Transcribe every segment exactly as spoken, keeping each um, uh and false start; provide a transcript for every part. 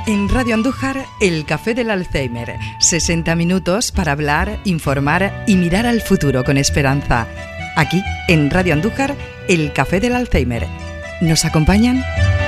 En Radio Andújar, el Café del Alzheimer. sesenta minutos para hablar, informar y mirar al futuro con esperanza. Aquí, en Radio Andújar, el Café del Alzheimer. ¿Nos acompañan?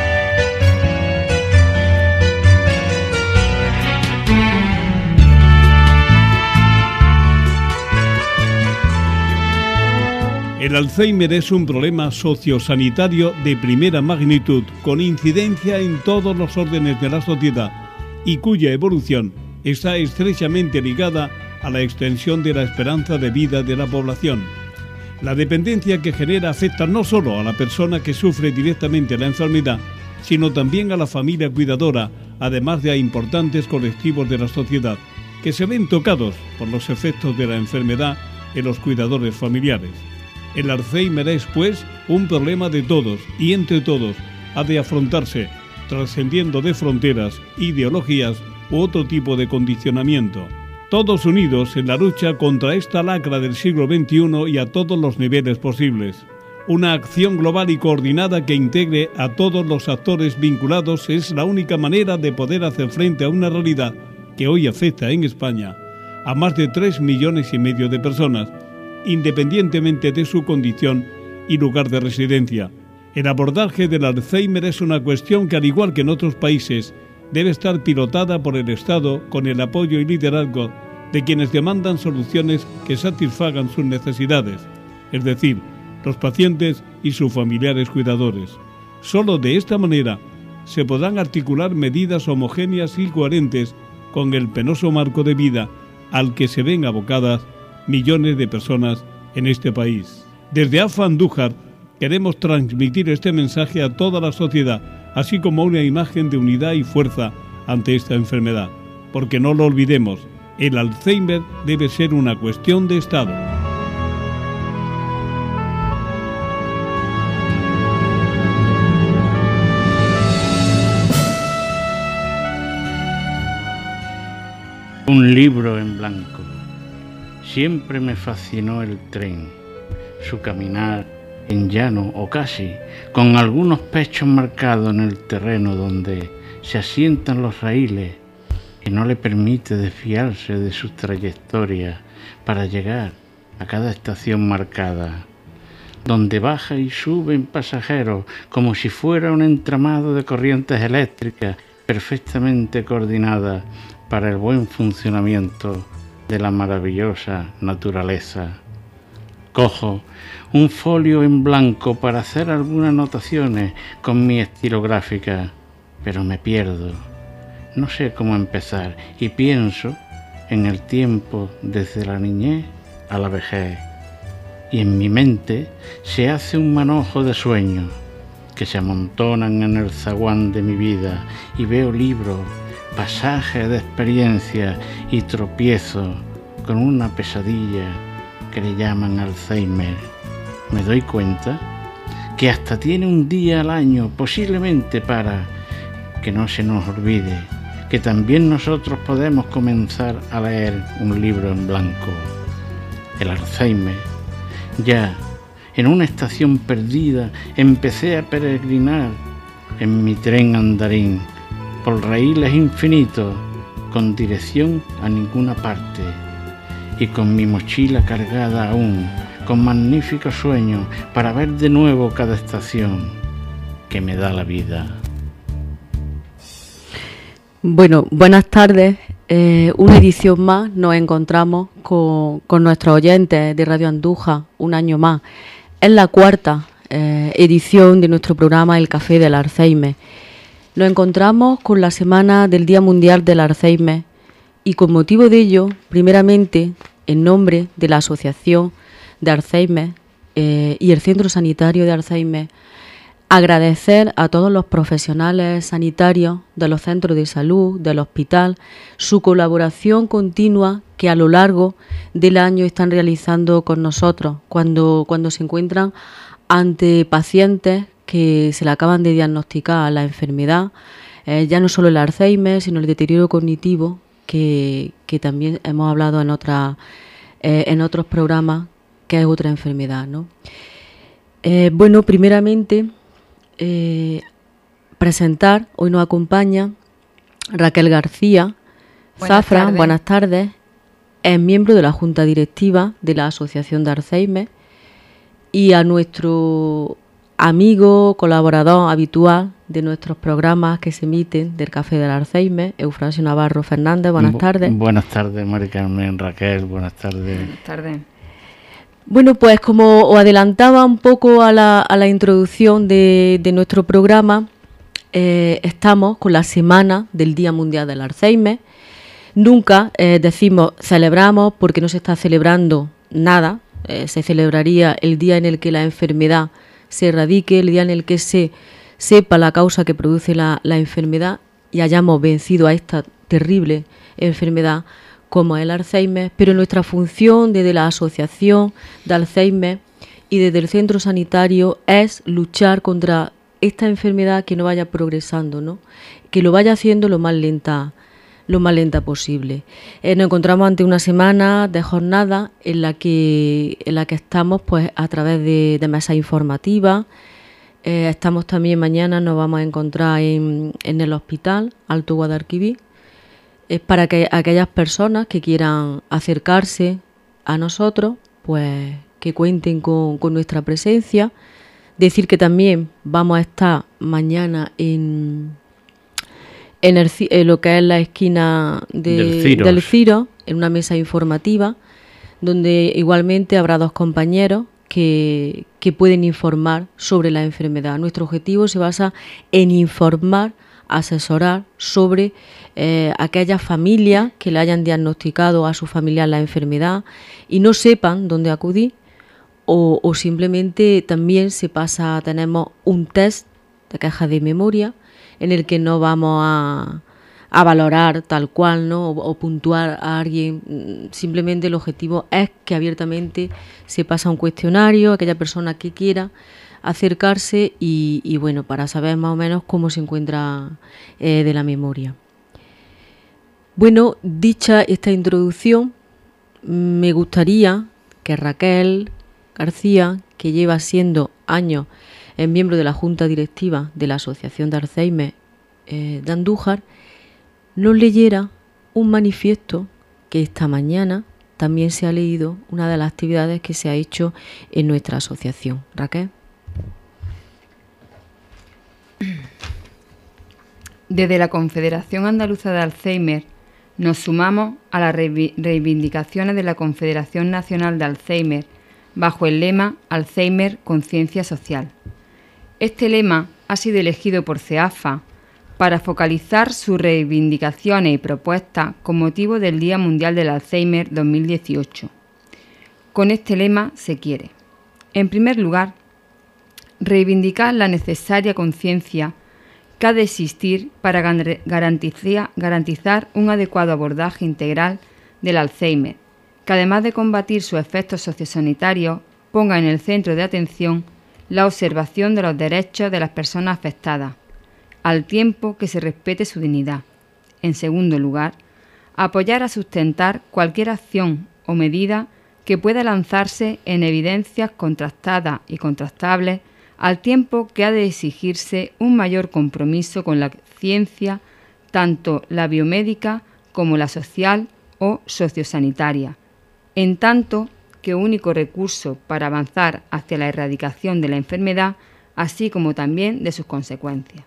El Alzheimer es un problema sociosanitario de primera magnitud, con incidencia en todos los órdenes de la sociedad y cuya evolución está estrechamente ligada a la extensión de la esperanza de vida de la población. La dependencia que genera afecta no solo a la persona que sufre directamente la enfermedad, sino también a la familia cuidadora, además de a importantes colectivos de la sociedad, que se ven tocados por los efectos de la enfermedad en los cuidadores familiares. El Alzheimer es, pues, un problema de todos y entre todos ha de afrontarse, trascendiendo de fronteras, ideologías u otro tipo de condicionamiento. Todos unidos en la lucha contra esta lacra del siglo veintiuno y a todos los niveles posibles. Una acción global y coordinada que integre a todos los actores vinculados es la única manera de poder hacer frente a una realidad que hoy afecta en España a más de tres millones y medio de personas, independientemente de su condición y lugar de residencia. El abordaje del Alzheimer es una cuestión que, al igual que en otros países, debe estar pilotada por el Estado con el apoyo y liderazgo de quienes demandan soluciones que satisfagan sus necesidades, es decir, los pacientes y sus familiares cuidadores. Solo de esta manera se podrán articular medidas homogéneas y coherentes con el penoso marco de vida al que se ven abocadas millones de personas en este país. Desde A F A Andújar queremos transmitir este mensaje a toda la sociedad, así como una imagen de unidad y fuerza ante esta enfermedad. Porque no lo olvidemos, el Alzheimer debe ser una cuestión de Estado. Un libro en blanco. Siempre me fascinó el tren, su caminar en llano o casi, con algunos pechos marcados en el terreno donde se asientan los raíles y no le permite desviarse de sus trayectorias para llegar a cada estación marcada, donde baja y suben pasajeros como si fuera un entramado de corrientes eléctricas perfectamente coordinadas para el buen funcionamiento de la maravillosa naturaleza. Cojo un folio en blanco para hacer algunas anotaciones con mi estilográfica, pero me pierdo. No sé cómo empezar y pienso en el tiempo desde la niñez a la vejez. Y en mi mente se hace un manojo de sueños que se amontonan en el zaguán de mi vida y veo libros, pasajes de experiencia y tropiezo con una pesadilla que le llaman Alzheimer. Me doy cuenta que hasta tiene un día al año, posiblemente para que no se nos olvide que también nosotros podemos comenzar a leer un libro en blanco. El Alzheimer. Ya en una estación perdida empecé a peregrinar en mi tren andarín por raíles infinitos con dirección a ninguna parte y con mi mochila cargada aún con magníficos sueños para ver de nuevo cada estación que me da la vida. Bueno, buenas tardes. Eh, una edición más nos encontramos con, con nuestros oyentes de Radio Andújar, un año más. Es la cuarta eh, edición de nuestro programa El Café del Alzheimer. Nos encontramos con la Semana del Día Mundial del Alzheimer y con motivo de ello, primeramente, en nombre de la Asociación de Alzheimer eh, y el Centro Sanitario de Alzheimer, agradecer a todos los profesionales sanitarios de los centros de salud, del hospital, su colaboración continua que a lo largo del año están realizando con nosotros cuando, cuando se encuentran ante pacientes que se le acaban de diagnosticar la enfermedad, eh, ya no solo el Alzheimer, sino el deterioro cognitivo, que, que también hemos hablado en, otra, eh, en otros programas, que es otra enfermedad, ¿no? Eh, bueno, primeramente, eh, presentar, hoy nos acompaña Raquel García Zafra, buenas, buenas tardes, es miembro de la Junta Directiva de la Asociación de Alzheimer, y a nuestro amigo, colaborador habitual de nuestros programas que se emiten del Café del Alzheimer, Eufrasio Navarro Fernández, buenas Bu- tardes. Buenas tardes, Mari Carmen, Raquel, buenas tardes. Buenas tardes. Bueno, pues como os adelantaba un poco a la, a la introducción de, de nuestro programa, eh, estamos con la Semana del Día Mundial del Alzheimer. Nunca eh, decimos celebramos porque no se está celebrando nada, eh, se celebraría el día en el que la enfermedad se erradique, el día en el que se sepa la causa que produce la, la enfermedad y hayamos vencido a esta terrible enfermedad como el Alzheimer, pero nuestra función desde la Asociación de Alzheimer y desde el centro sanitario es luchar contra esta enfermedad, que no vaya progresando, ¿no? Que lo vaya haciendo lo más lenta, lo más lenta posible. Eh, nos encontramos ante una semana de jornada en la que en la que estamos pues a través de, de mesas informativas. Eh, estamos también mañana, nos vamos a encontrar en, en el Hospital Alto Guadalquivir. Es para que aquellas personas que quieran acercarse a nosotros, pues que cuenten con, con nuestra presencia. Decir que también vamos a estar mañana en, en, el, en lo que es la esquina de, del, Ciros. del Ciro, en una mesa informativa, donde igualmente habrá dos compañeros que, que pueden informar sobre la enfermedad. Nuestro objetivo se basa en informar, asesorar sobre eh, aquellas familias que le hayan diagnosticado a su familiar la enfermedad y no sepan dónde acudir, o, o simplemente también se pasa, tenemos un test de caja de memoria en el que no vamos a, a valorar tal cual, ¿no? o, o puntuar a alguien. Simplemente el objetivo es que abiertamente se pasa un cuestionario a aquella persona que quiera acercarse y, y bueno, para saber más o menos cómo se encuentra eh, de la memoria. Bueno, dicha esta introducción, me gustaría que Raquel García, que lleva siendo años es miembro de la Junta Directiva de la Asociación de Alzheimer eh, de Andújar, nos leyera un manifiesto que esta mañana también se ha leído, una de las actividades que se ha hecho en nuestra asociación. Raquel. Desde la Confederación Andaluza de Alzheimer nos sumamos a las reivindicaciones de la Confederación Nacional de Alzheimer bajo el lema Alzheimer Conciencia Social. Este lema ha sido elegido por CEAFA para focalizar sus reivindicaciones y propuestas con motivo del Día Mundial del Alzheimer dos mil dieciocho. Con este lema se quiere, en primer lugar, reivindicar la necesaria conciencia que ha de existir para garantizar, garantizar un adecuado abordaje integral del Alzheimer, que además de combatir sus efectos sociosanitarios, ponga en el centro de atención la observación de los derechos de las personas afectadas, al tiempo que se respete su dignidad. En segundo lugar, apoyar a sustentar cualquier acción o medida que pueda lanzarse en evidencias contrastadas y contrastables, al tiempo que ha de exigirse un mayor compromiso con la ciencia, tanto la biomédica como la social o sociosanitaria, en tanto que único recurso para avanzar hacia la erradicación de la enfermedad, así como también de sus consecuencias.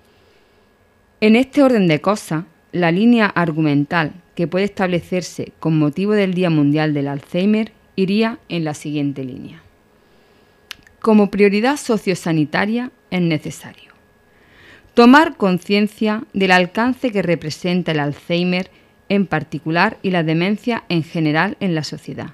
En este orden de cosas, la línea argumental que puede establecerse con motivo del Día Mundial del Alzheimer iría en la siguiente línea. Como prioridad sociosanitaria es necesario tomar conciencia del alcance que representa el Alzheimer en particular y la demencia en general en la sociedad.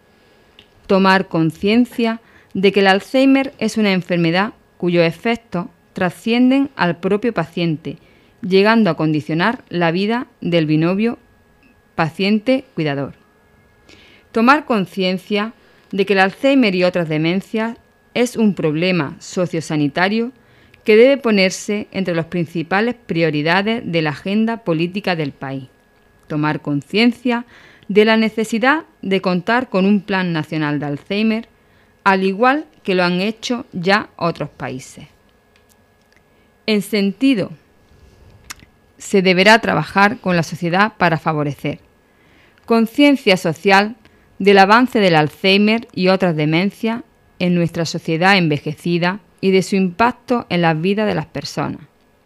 Tomar conciencia de que el Alzheimer es una enfermedad cuyos efectos trascienden al propio paciente, llegando a condicionar la vida del binomio paciente-cuidador. Tomar conciencia de que el Alzheimer y otras demencias es un problema sociosanitario que debe ponerse entre las principales prioridades de la agenda política del país. Tomar conciencia de la necesidad de contar con un plan nacional de Alzheimer, al igual que lo han hecho ya otros países. En sentido se deberá trabajar con la sociedad para favorecer conciencia social del avance del Alzheimer y otras demencias en nuestra sociedad envejecida y de su impacto en las vidas de las personas.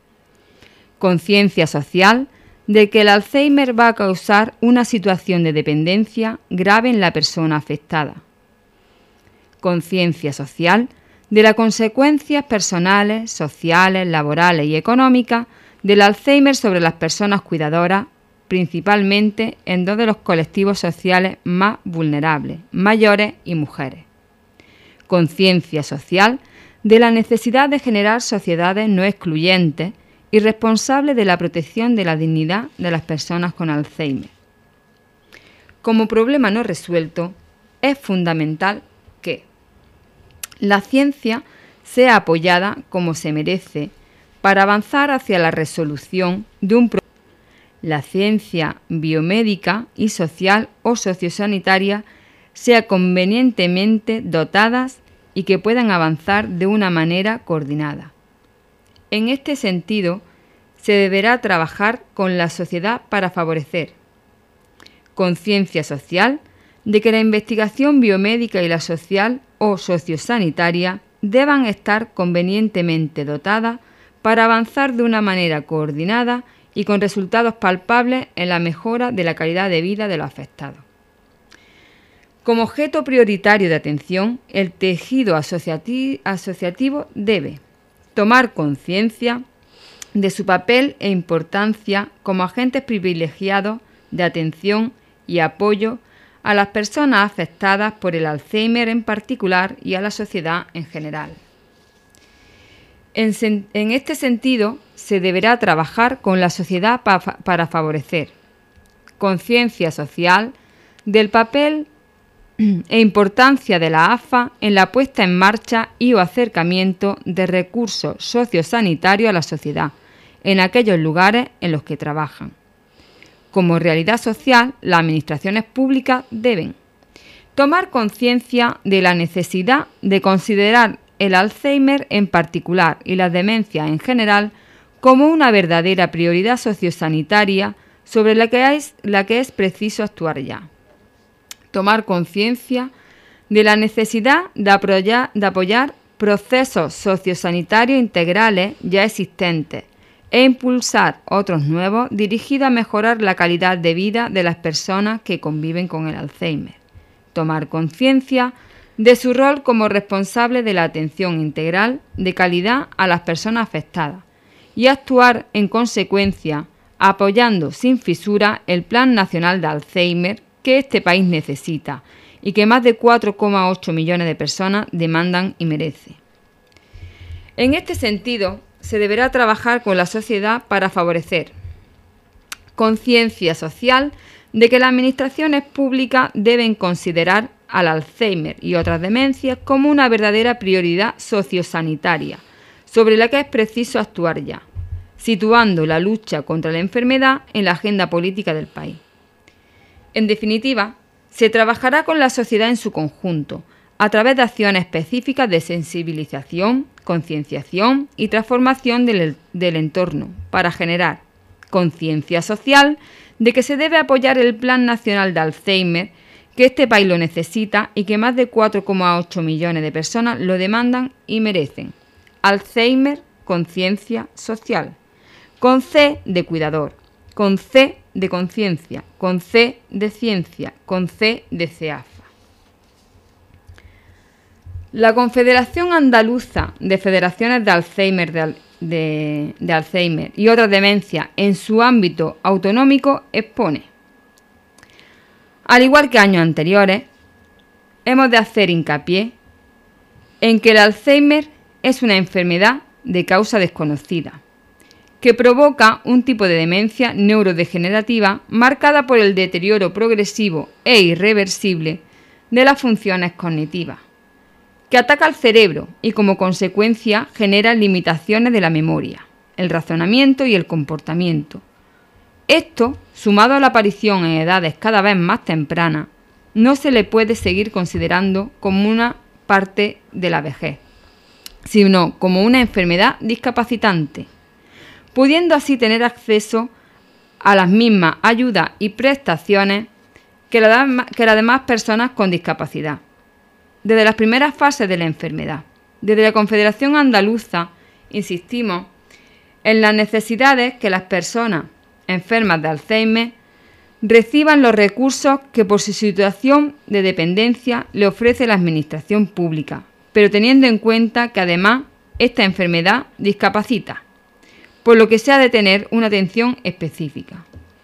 Conciencia social de que el Alzheimer va a causar una situación de dependencia grave en la persona afectada. Conciencia social de las consecuencias personales, sociales, laborales y económicas del Alzheimer sobre las personas cuidadoras, principalmente en dos de los colectivos sociales más vulnerables, mayores y mujeres. Conciencia social de la necesidad de generar sociedades no excluyentes y responsables de la protección de la dignidad de las personas con Alzheimer. Como problema no resuelto, es fundamental que la ciencia sea apoyada como se merece para avanzar hacia la resolución de un problema. La ciencia biomédica y social o sociosanitaria sea convenientemente dotadas y que puedan avanzar de una manera coordinada. En este sentido, se deberá trabajar con la sociedad para favorecer conciencia social de que la investigación biomédica y la social o sociosanitaria deban estar convenientemente dotadas para avanzar de una manera coordinada y con resultados palpables en la mejora de la calidad de vida de los afectados. Como objeto prioritario de atención, el tejido asociati- asociativo debe tomar conciencia de su papel e importancia como agentes privilegiados de atención y apoyo a las personas afectadas por el Alzheimer en particular y a la sociedad en general. En, sen- en este sentido, se deberá trabajar con la sociedad pa- para favorecer conciencia social del papel e importancia de la A F A en la puesta en marcha y o acercamiento de recursos sociosanitarios a la sociedad, en aquellos lugares en los que trabajan. Como realidad social, las administraciones públicas deben tomar conciencia de la necesidad de considerar el Alzheimer en particular y las demencias en general como una verdadera prioridad sociosanitaria sobre la que es, la que es preciso actuar ya. Tomar conciencia de la necesidad de apoyar, de apoyar procesos sociosanitarios integrales ya existentes e impulsar otros nuevos dirigidos a mejorar la calidad de vida de las personas que conviven con el Alzheimer. Tomar conciencia de su rol como responsable de la atención integral de calidad a las personas afectadas y actuar en consecuencia apoyando sin fisura el Plan Nacional de Alzheimer que este país necesita y que más de cuatro coma ocho millones de personas demandan y merece. En este sentido, se deberá trabajar con la sociedad para favorecer conciencia social de que las administraciones públicas deben considerar al Alzheimer y otras demencias como una verdadera prioridad sociosanitaria, sobre la que es preciso actuar ya, situando la lucha contra la enfermedad en la agenda política del país. En definitiva, se trabajará con la sociedad en su conjunto, a través de acciones específicas de sensibilización, concienciación y transformación del, del entorno, para generar conciencia social de que se debe apoyar el Plan Nacional de Alzheimer, que este país lo necesita y que más de cuatro coma ocho millones de personas lo demandan y merecen. Alzheimer, conciencia social. Con C de cuidador, con C de conciencia, con C de ciencia, con C de CEAFA. La Confederación Andaluza de Federaciones de Alzheimer, de, de, de Alzheimer y otras demencias en su ámbito autonómico expone: al igual que años anteriores, hemos de hacer hincapié en que el Alzheimer es una enfermedad de causa desconocida, que provoca un tipo de demencia neurodegenerativa marcada por el deterioro progresivo e irreversible de las funciones cognitivas, que ataca al cerebro y como consecuencia genera limitaciones de la memoria, el razonamiento y el comportamiento. Esto, sumado a la aparición en edades cada vez más tempranas, no se le puede seguir considerando como una parte de la vejez, sino como una enfermedad discapacitante. pudiendo así tener acceso a las mismas ayudas y prestaciones que, la, que las demás personas con discapacidad. Desde las primeras fases de la enfermedad, desde la Confederación Andaluza, insistimos en las necesidades que las personas enfermas de Alzheimer reciban los recursos que por su situación de dependencia le ofrece la Administración pública, pero teniendo en cuenta que además esta enfermedad discapacita, por lo que se ha de tener una atención específica.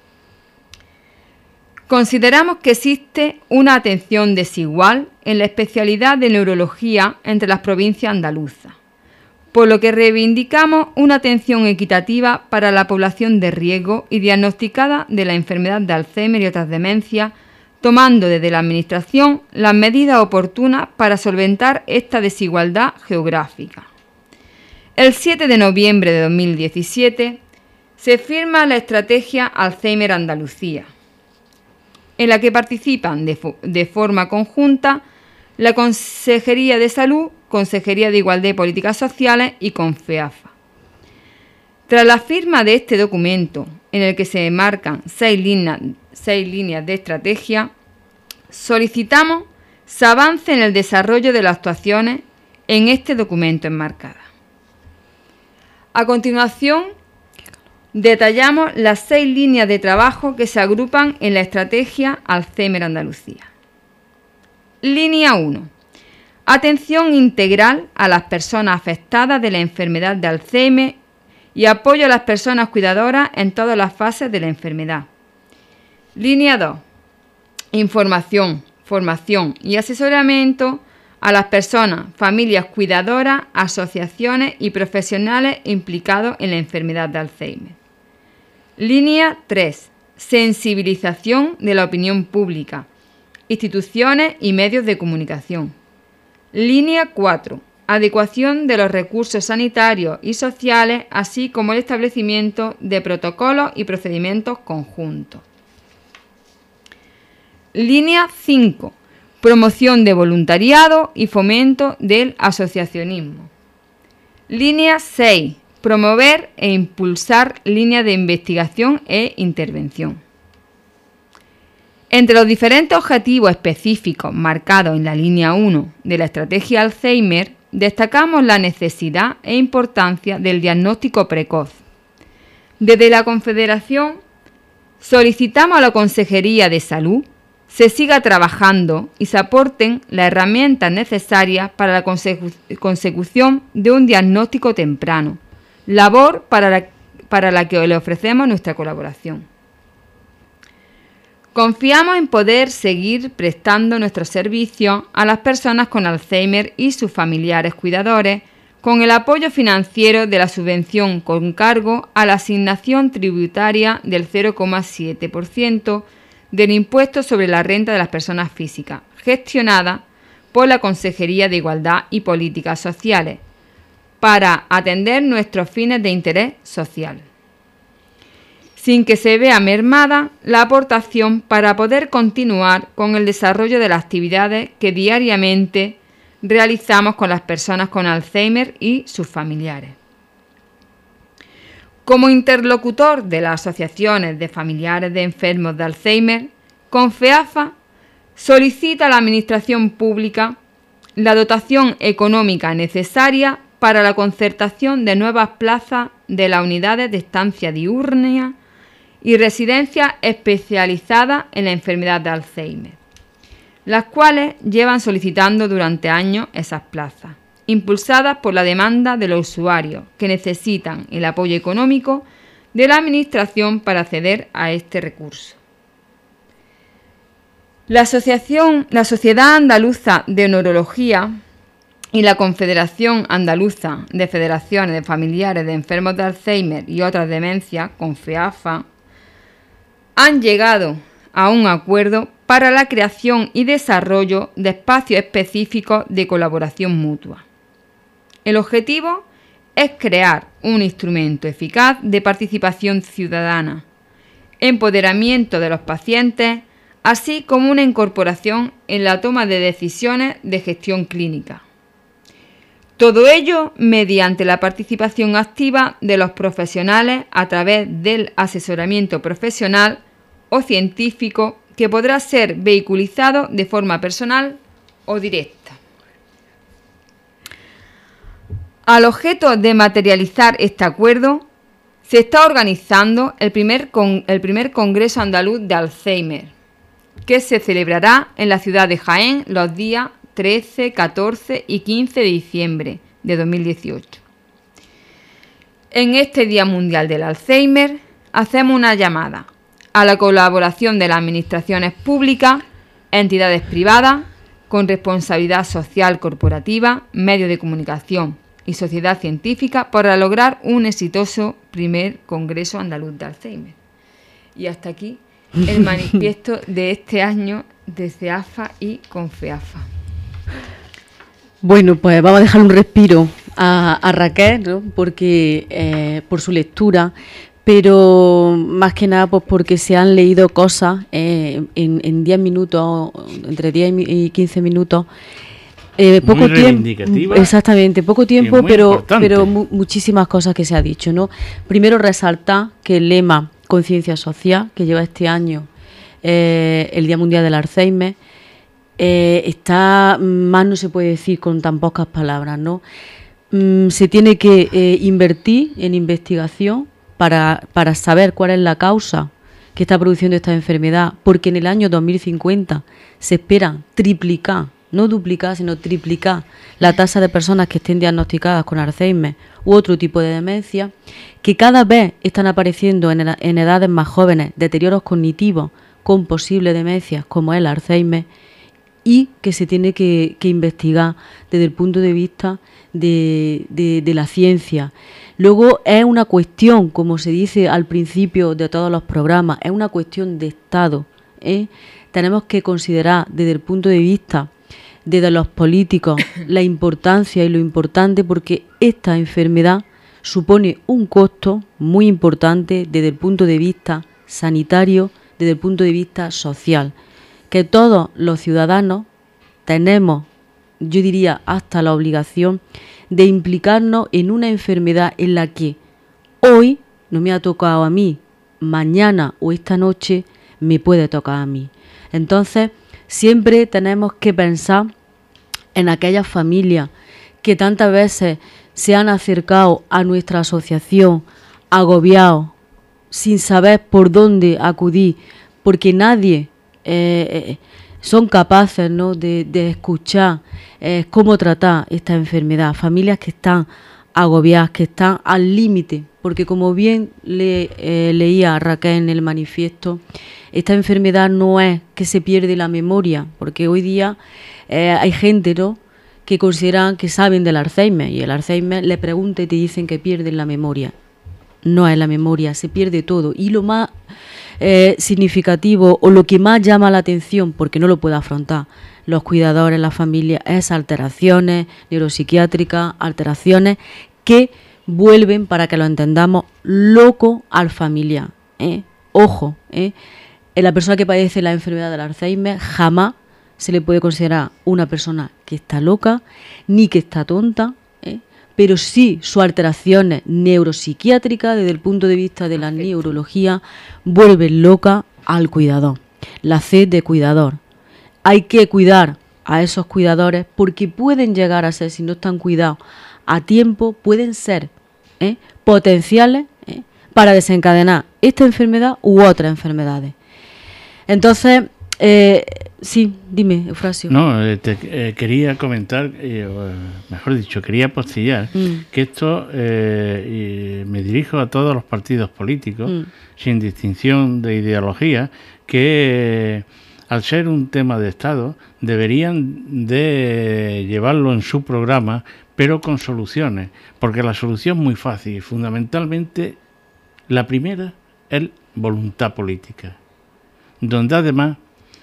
Consideramos que existe una atención desigual en la especialidad de neurología entre las provincias andaluzas, por lo que reivindicamos una atención equitativa para la población de riesgo y diagnosticada de la enfermedad de Alzheimer y otras demencias, tomando desde la Administración las medidas oportunas para solventar esta desigualdad geográfica. El siete de noviembre de dos mil diecisiete se firma la Estrategia Alzheimer Andalucía, en la que participan de, de forma conjunta la Consejería de Salud, Consejería de Igualdad y Políticas Sociales y CONFEAFA. Tras la firma de este documento, en el que se marcan seis líneas, seis líneas de estrategia, solicitamos se avance en el desarrollo de las actuaciones en este documento enmarcado. A continuación, detallamos las seis líneas de trabajo que se agrupan en la Estrategia Alzheimer Andalucía. Línea uno. Atención integral a las personas afectadas de la enfermedad de Alzheimer y apoyo a las personas cuidadoras en todas las fases de la enfermedad. Línea dos. Información, formación y asesoramiento a las personas, familias cuidadoras, asociaciones y profesionales implicados en la enfermedad de Alzheimer. Línea tres. Sensibilización de la opinión pública, instituciones y medios de comunicación. Línea cuatro. Adecuación de los recursos sanitarios y sociales, así como el establecimiento de protocolos y procedimientos conjuntos. Línea cinco. Promoción de voluntariado y fomento del asociacionismo. Línea seis. Promover e impulsar líneas de investigación e intervención. Entre los diferentes objetivos específicos marcados en la línea uno de la Estrategia Alzheimer, destacamos la necesidad e importancia del diagnóstico precoz. Desde la Confederación solicitamos a la Consejería de Salud se siga trabajando y se aporten las herramientas necesarias para la consecu- consecución de un diagnóstico temprano, labor para la, para la que le ofrecemos nuestra colaboración. Confiamos en poder seguir prestando nuestros servicios a las personas con Alzheimer y sus familiares cuidadores con el apoyo financiero de la subvención con cargo a la asignación tributaria del cero coma siete por ciento del impuesto sobre la renta de las personas físicas, gestionada por la Consejería de Igualdad y Políticas Sociales, para atender nuestros fines de interés social, sin que se vea mermada la aportación para poder continuar con el desarrollo de las actividades que diariamente realizamos con las personas con Alzheimer y sus familiares. Como interlocutor de las asociaciones de familiares de enfermos de Alzheimer, CONFEAFA solicita a la Administración Pública la dotación económica necesaria para la concertación de nuevas plazas de las unidades de estancia diurna y residencias especializadas en la enfermedad de Alzheimer, las cuales llevan solicitando durante años esas plazas, impulsadas por la demanda de los usuarios que necesitan el apoyo económico de la Administración para acceder a este recurso. La Asociación, la Sociedad Andaluza de Neurología y la Confederación Andaluza de Federaciones de Familiares de Enfermos de Alzheimer y otras demencias, CONFEAFA, han llegado a un acuerdo para la creación y desarrollo de espacios específicos de colaboración mutua. El objetivo es crear un instrumento eficaz de participación ciudadana, empoderamiento de los pacientes, así como una incorporación en la toma de decisiones de gestión clínica. Todo ello mediante la participación activa de los profesionales a través del asesoramiento profesional o científico que podrá ser vehiculizado de forma personal o directa. Al objeto de materializar este acuerdo, se está organizando el primer, con, el primer Congreso Andaluz de Alzheimer, que se celebrará en la ciudad de Jaén los días trece, catorce y quince de diciembre de dos mil dieciocho. En este Día Mundial del Alzheimer hacemos una llamada a la colaboración de las administraciones públicas, entidades privadas, con responsabilidad social corporativa, medios de comunicación y sociedad científica para lograr un exitoso primer Congreso Andaluz de Alzheimer. Y hasta aquí el manifiesto de este año de CEAFA y CONFEAFA. Bueno, pues vamos a dejar un respiro a, a Raquel, ¿no? Porque eh, por su lectura, pero más que nada pues porque se han leído cosas eh, en, en diez minutos, entre diez y quince minutos. Eh, poco tiempo, exactamente, poco tiempo, pero, pero mu- muchísimas cosas que se ha dicho, ¿no? Primero resaltar que el lema Conciencia Social, que lleva este año eh, el Día Mundial del Alzheimer, eh, está, más no se puede decir con tan pocas palabras, ¿no? Mm, se tiene que eh, invertir en investigación para, para saber cuál es la causa que está produciendo esta enfermedad, porque en el año dos mil cincuenta se espera triplicar, no duplicar, sino triplicar la tasa de personas que estén diagnosticadas con Alzheimer u otro tipo de demencia, que cada vez están apareciendo en, en edades más jóvenes deterioros cognitivos con posible demencia como el Alzheimer, y que se tiene que, que investigar desde el punto de vista de, de, de la ciencia. Luego es una cuestión, como se dice al principio de todos los programas, es una cuestión de Estado, ¿eh? Tenemos que considerar desde el punto de vista de los políticos la importancia y lo importante, porque esta enfermedad supone un costo muy importante desde el punto de vista sanitario, desde el punto de vista social, que todos los ciudadanos tenemos, yo diría, hasta la obligación de implicarnos en una enfermedad en la que hoy no me ha tocado a mí, mañana o esta noche me puede tocar a mí. Entonces, siempre tenemos que pensar en aquellas familias que tantas veces se han acercado a nuestra asociación agobiados, sin saber por dónde acudir, porque nadie eh, son capaces, ¿no?, de, de escuchar eh, cómo tratar esta enfermedad. Familias que están agobiadas, que están al límite, porque como bien le, eh, leía Raquel en el manifiesto, esta enfermedad no es que se pierde la memoria, porque hoy día eh, hay gente, ¿no?, que consideran que saben del Alzheimer, y el Alzheimer le pregunta y te dicen que pierden la memoria. No es la memoria, se pierde todo. Y lo más eh, significativo o lo que más llama la atención, porque no lo puede afrontar los cuidadores, la familia, es alteraciones neuropsiquiátricas, alteraciones que vuelven, para que lo entendamos, loco al familiar, ¿eh? Ojo, ¿eh? En la persona que padece la enfermedad del Alzheimer jamás se le puede considerar una persona que está loca, ni que está tonta, ¿eh? Pero sí sus alteraciones neuropsiquiátricas desde el punto de vista de la neurología vuelven loca al cuidador. La C de cuidador. Hay que cuidar a esos cuidadores porque pueden llegar a ser, si no están cuidados a tiempo, pueden ser ¿eh? potenciales ¿eh? para desencadenar esta enfermedad u otras enfermedades. Entonces, eh, sí, dime, Eufrasio. No, eh, te eh, quería comentar, eh, mejor dicho, quería postillar mm. que esto, eh, y me dirijo a todos los partidos políticos, mm. sin distinción de ideología, que eh, al ser un tema de Estado, deberían de llevarlo en su programa, pero con soluciones, porque la solución es muy fácil. Fundamentalmente, la primera es voluntad política, donde además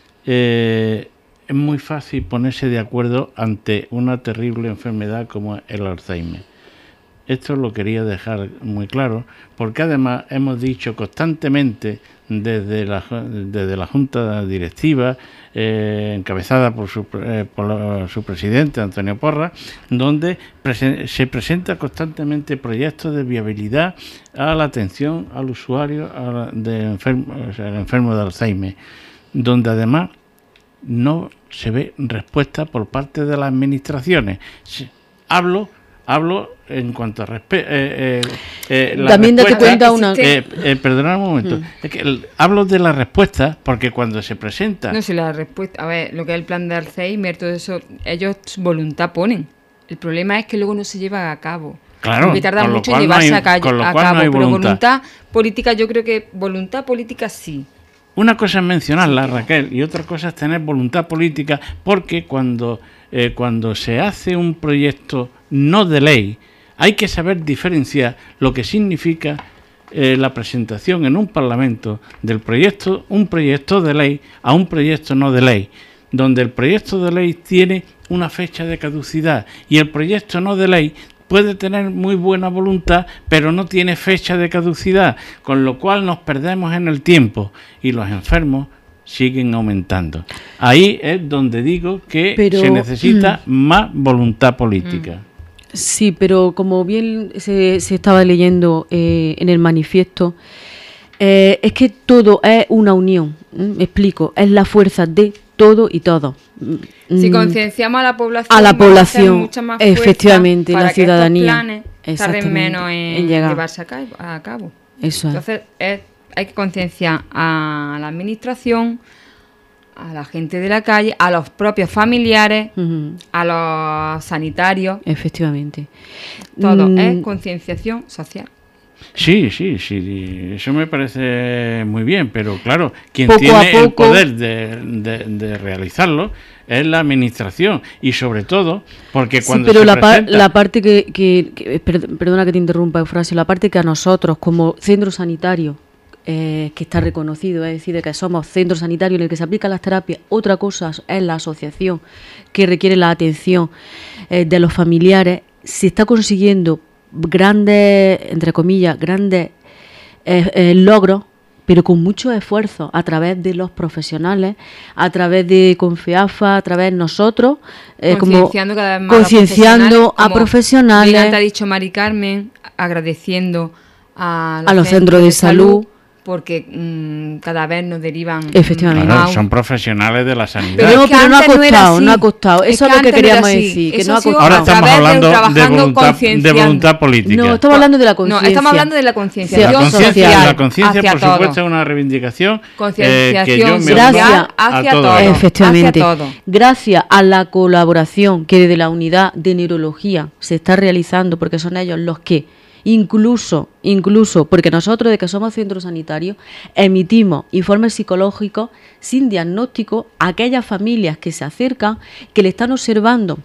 eh, es muy fácil ponerse de acuerdo ante una terrible enfermedad como el Alzheimer. esto lo quería dejar muy claro, porque además hemos dicho constantemente desde la, desde la Junta Directiva, eh, encabezada por su, eh, por la, su presidente, Antonio Porras, donde presen- se presenta constantemente proyectos de viabilidad a la atención al usuario a la, de enfermo, o sea, el enfermo de Alzheimer, donde además no se ve respuesta por parte de las administraciones. Se, hablo Hablo en cuanto a respeto. Eh, eh, eh, También date cuenta una. Eh, eh, perdona un momento. Mm. Es que el, hablo de la respuesta porque cuando se presenta. No sé, la respuesta. A ver, lo que es el plan de Alzheimer, todo eso, ellos voluntad ponen. El problema es que luego no se lleva a cabo. Claro. Porque tarda mucho en llevarse no hay, a, ca- a cabo. No pero voluntad. voluntad política, yo creo que voluntad política sí. Una cosa es mencionarla, Raquel, y otra cosa es tener voluntad política, porque cuando, eh, cuando se hace un proyecto no de ley, hay que saber diferenciar lo que significa eh, la presentación en un parlamento del proyecto, un proyecto de ley a un proyecto no de ley, donde el proyecto de ley tiene una fecha de caducidad y el proyecto no de ley puede tener muy buena voluntad, pero no tiene fecha de caducidad, con lo cual nos perdemos en el tiempo y los enfermos siguen aumentando. Ahí es donde digo que pero, se necesita mm, más voluntad política. Sí, pero como bien se, se estaba leyendo eh, en el manifiesto, eh, es que todo es una unión, ¿eh? Me explico, es la fuerza de todo y todo. Si concienciamos a la población, a la población, mucha más efectivamente, para la ciudadanía, que estos planes tarden menos en, en llevarse a cabo. Eso es. Entonces, es, hay que concienciar a la administración, a la gente de la calle, a los propios familiares, uh-huh. a los sanitarios. Efectivamente. Todo mm. es concienciación social. Sí, sí, sí, eso me parece muy bien, pero claro, quien poco tiene poco, el poder de, de, de realizarlo es la administración y sobre todo porque cuando sí, pero se la, presenta... par, la parte que, que, que, perdona que te interrumpa, Eufrasio, la parte que a nosotros como centro sanitario, eh, que está reconocido, es decir, que somos centro sanitario en el que se aplican las terapias, otra cosa es la asociación que requiere la atención eh, de los familiares, se está consiguiendo grandes, entre comillas, grandes eh, eh, logros, pero con mucho esfuerzo a través de los profesionales, a través de Confeafa, a través de nosotros, eh, concienciando como cada vez más concienciando a profesionales. A profesionales bien te ha dicho Mari Carmen, agradeciendo a los, a los centros de, de salud, salud porque mmm, cada vez nos derivan. Efectivamente. Claro, son profesionales de la sanidad. Pero, no, pero no ha costado, no, no ha costado. Eso es, es lo que queríamos decir, que no ha costado. Ahora estamos hablando de, de, voluntad, de voluntad política. No, estamos hablando de la conciencia. No, estamos hablando de la concienciación la social. La conciencia, por todo. Supuesto, es una reivindicación concienciación eh, que yo me social hacia todo. todo. Efectivamente. Hacia todo. Gracias a la colaboración que desde la unidad de neurología se está realizando, porque son ellos los que Incluso, incluso, porque nosotros de que somos centros sanitarios emitimos informes psicológicos sin diagnóstico a aquellas familias que se acercan, que le están observando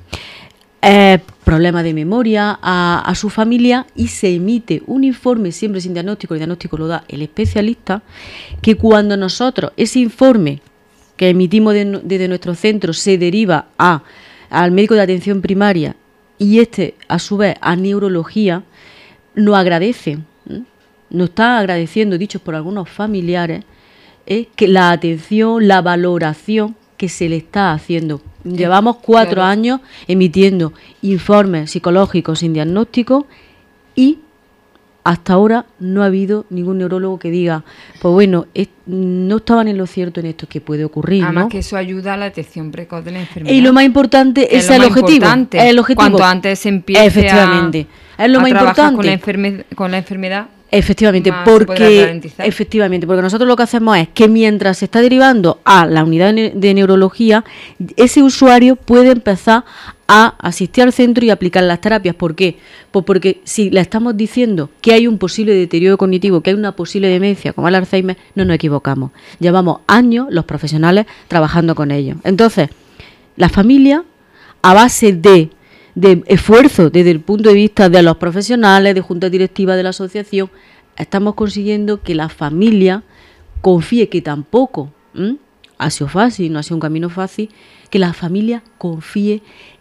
eh, problemas de memoria a, a su familia y se emite un informe siempre sin diagnóstico, el diagnóstico lo da el especialista, que cuando nosotros ese informe que emitimos de, desde nuestro centro se deriva a, al médico de atención primaria y este a su vez a neurología, nos agradece, ¿eh? nos está agradeciendo, dichos por algunos familiares, ¿eh? que la atención, la valoración que se le está haciendo. Llevamos cuatro claro. años emitiendo informes psicológicos sin diagnóstico y hasta ahora no ha habido ningún neurólogo que diga, pues bueno, es, no estaban en lo cierto en esto, que puede ocurrir. Además ¿no? que eso ayuda a la detección precoz de la enfermedad. Y lo más importante es, es el objetivo. Es el objetivo. Cuanto antes se empiece Efectivamente. a, es lo a más trabajar importante. Con la, enferme, con la enfermedad. Efectivamente, porque efectivamente, porque nosotros lo que hacemos es que mientras se está derivando a la unidad de neurología, ese usuario puede empezar a asistir al centro y aplicar las terapias. ¿Por qué? Pues porque si le estamos diciendo que hay un posible deterioro cognitivo, que hay una posible demencia como el Alzheimer, no nos equivocamos. Llevamos años los profesionales trabajando con ellos. Entonces, la familia, a base de de esfuerzo desde el punto de vista de los profesionales, de junta directiva de la asociación, estamos consiguiendo que la familia confíe, que tampoco ¿m? ha sido fácil, no ha sido un camino fácil, que la familia confíe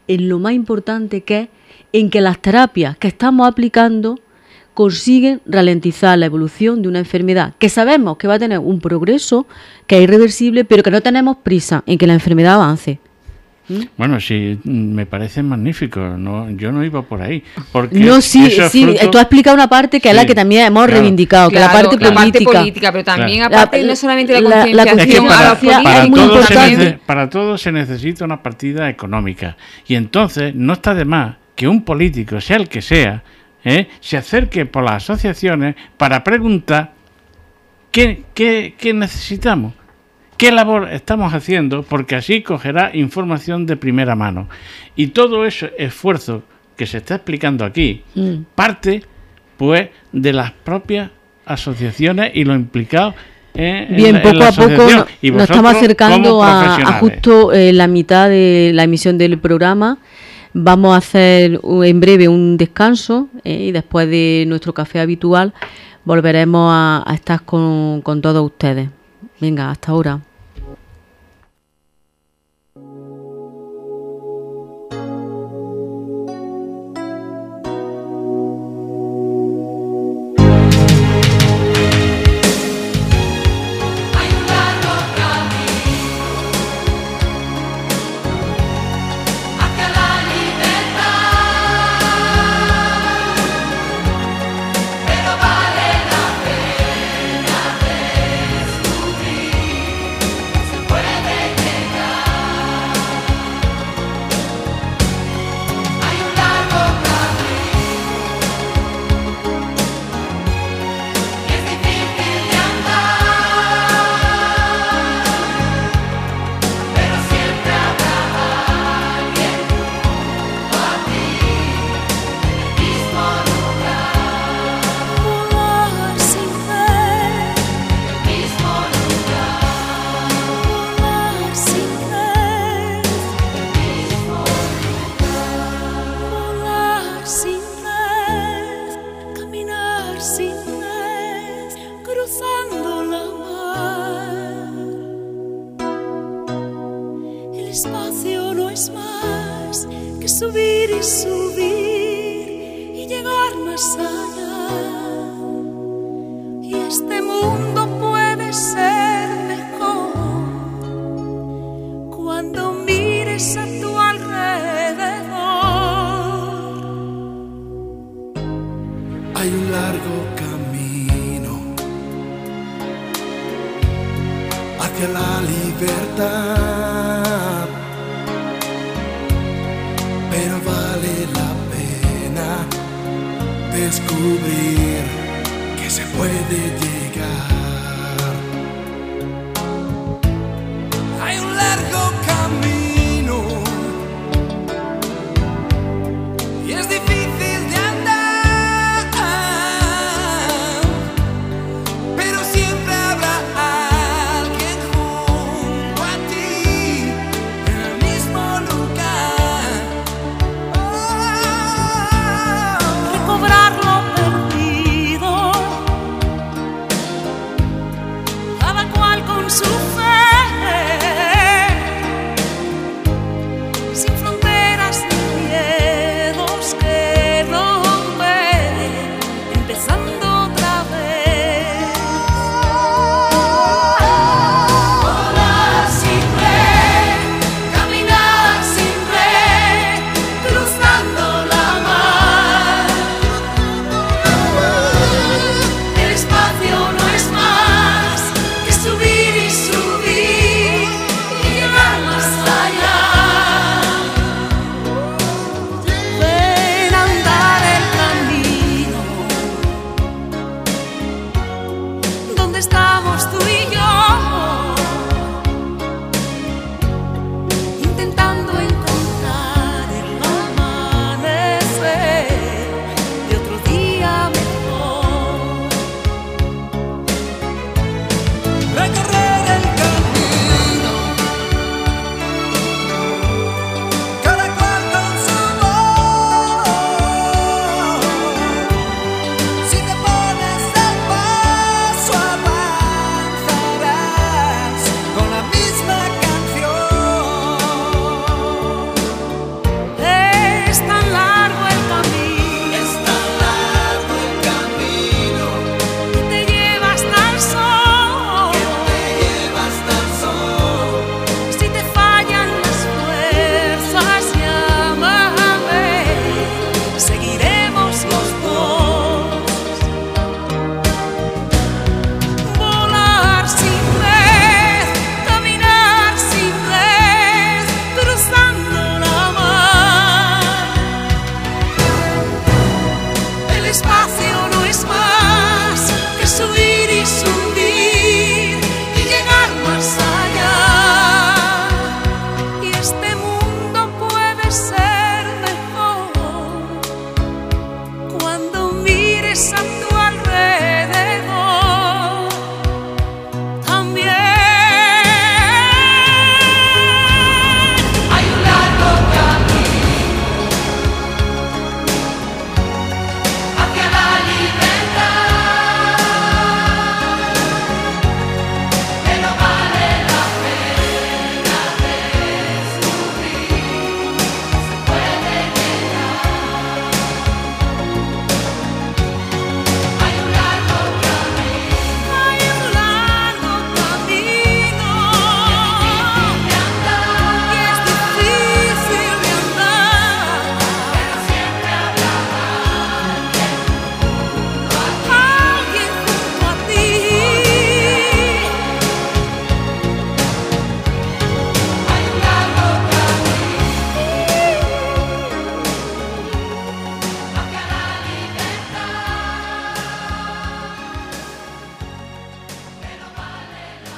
en lo más importante que es en que las terapias que estamos aplicando consiguen ralentizar la evolución de una enfermedad que sabemos que va a tener un progreso, que es irreversible, pero que no tenemos prisa en que la enfermedad avance. ¿Mm? Bueno, sí, me parece magnífico. No, yo no iba por ahí. Porque no, sí, sí. Fruto... Tú has explicado una parte que sí, es la que también hemos claro, reivindicado, claro, que la parte la política. Parte política, pero también claro. aparte la, no solamente la concienciación la, la es que para, a la política, para, es muy todo importante. se nece, para todo se necesita una partida económica. Y entonces no está de más que un político, sea el que sea, ¿eh? se acerque por las asociaciones para preguntar qué, qué, qué necesitamos, qué labor estamos haciendo, porque así cogerá información de primera mano. Y todo ese esfuerzo que se está explicando aquí mm. parte pues de las propias asociaciones y los implicados en, Bien, en poco la a poco no, y nos estamos acercando a, a justo eh, la mitad de la emisión del programa. Vamos a hacer en breve un descanso eh, y después de nuestro café habitual volveremos a, a estar con, con todos ustedes. Venga, hasta ahora.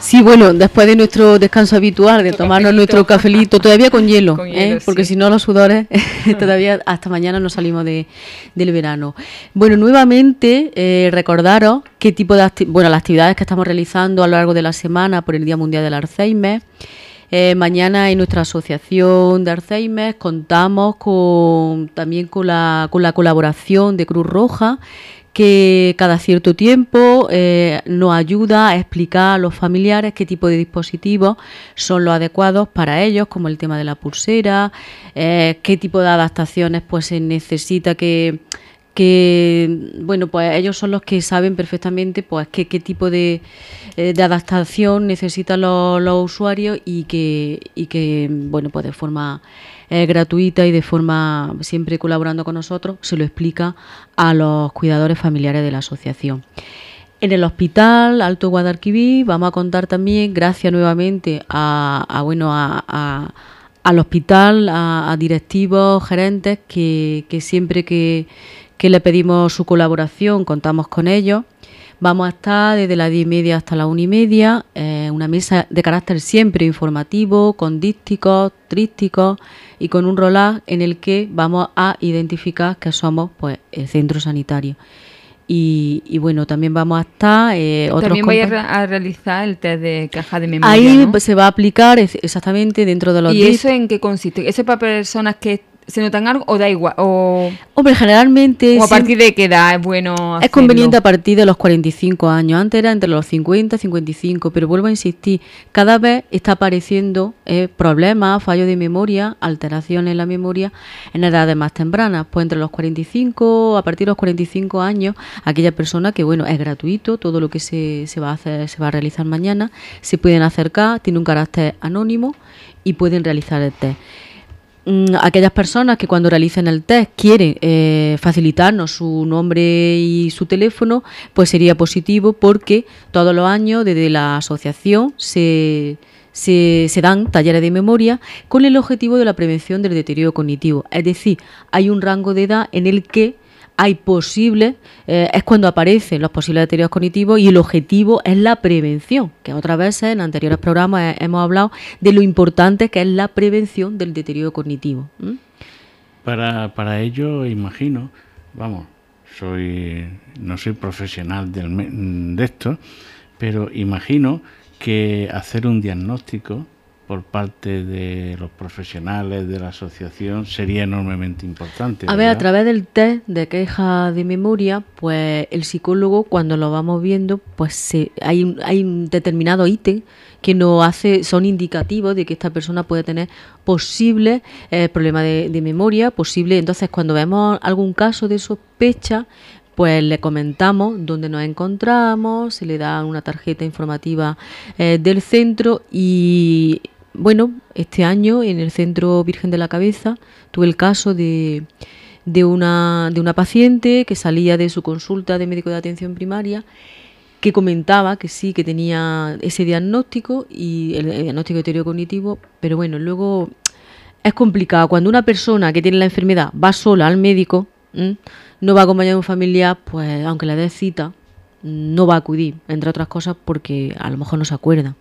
Sí, bueno, después de nuestro descanso habitual, de tomarnos cafelito. nuestro cafelito, todavía con hielo, con ¿eh? hielo Porque sí. si no los sudores, todavía hasta mañana no salimos de, del verano. Bueno, nuevamente eh, recordaros qué tipo de acti- bueno, las actividades que estamos realizando a lo largo de la semana por el Día Mundial del Alzheimer. Eh, mañana en nuestra asociación de Alzheimer contamos con también con la, con la colaboración de Cruz Roja, que cada cierto tiempo eh, nos ayuda a explicar a los familiares qué tipo de dispositivos son los adecuados para ellos, como el tema de la pulsera, eh, qué tipo de adaptaciones pues se necesita que... que bueno, pues ellos son los que saben perfectamente pues qué, qué tipo de, eh, de adaptación necesitan los, los usuarios y que, y que bueno, pues de forma eh, gratuita y de forma siempre colaborando con nosotros se lo explica a los cuidadores familiares de la asociación. En el hospital Alto Guadalquivir vamos a contar también, gracias nuevamente a, a bueno a, a al hospital, a, a directivos, gerentes que, que siempre que que le pedimos su colaboración, contamos con ellos. Vamos a estar desde las diez y media hasta las una y media, eh, una mesa de carácter siempre informativo, con dípticos, trípticos y con un rolar en el que vamos a identificar que somos pues el centro sanitario. Y, y bueno, también vamos a estar... Eh, otros también vais a realizar el test de caja de memoria, Ahí ¿no? se va a aplicar exactamente dentro de los... ¿Y eso en qué consiste? ¿Eso es para personas que se notan algo o da igual? O, Hombre, generalmente... ¿O a partir de qué edad es bueno hacerlo? Es conveniente a partir de los cuarenta y cinco años. Antes era entre los cincuenta y cincuenta y cinco, pero vuelvo a insistir, cada vez está apareciendo eh, problemas, fallos de memoria, alteraciones en la memoria en edades más tempranas. Pues entre los cuarenta y cinco, a partir de los cuarenta y cinco años, aquella persona que, bueno, es gratuito, todo lo que se, se va a hacer, se va a realizar mañana, se pueden acercar, tiene un carácter anónimo y pueden realizar el test. Aquellas personas que cuando realicen el test quieren eh, facilitarnos su nombre y su teléfono, pues sería positivo porque todos los años desde la asociación se, se, se dan talleres de memoria con el objetivo de la prevención del deterioro cognitivo. Es decir, hay un rango de edad en el que hay posibles, eh, es cuando aparecen los posibles deterioros cognitivos y el objetivo es la prevención, que otras veces en anteriores programas hemos hablado de lo importante que es la prevención del deterioro cognitivo. ¿Mm? Para, para ello, imagino, vamos, soy no soy profesional del, de esto, pero imagino que hacer un diagnóstico por parte de los profesionales de la asociación sería enormemente importante, ¿verdad? A ver, a través del test de queja de memoria, pues el psicólogo cuando lo vamos viendo, pues se, hay, un, hay un determinado ítem que nos hace, son indicativos de que esta persona puede tener posibles eh, problemas de, de memoria, posible. Entonces, cuando vemos algún caso de sospecha, pues le comentamos dónde nos encontramos, se le da una tarjeta informativa eh, del centro y bueno, este año en el Centro Virgen de la Cabeza tuve el caso de, de, una, de una paciente que salía de su consulta de médico de atención primaria que comentaba que sí, que tenía ese diagnóstico y el, el diagnóstico de deterioro cognitivo, pero bueno, luego es complicado. Cuando una persona que tiene la enfermedad va sola al médico, ¿m? no va acompañada de un familiar, pues aunque le dé cita, no va a acudir, entre otras cosas porque a lo mejor no se acuerda.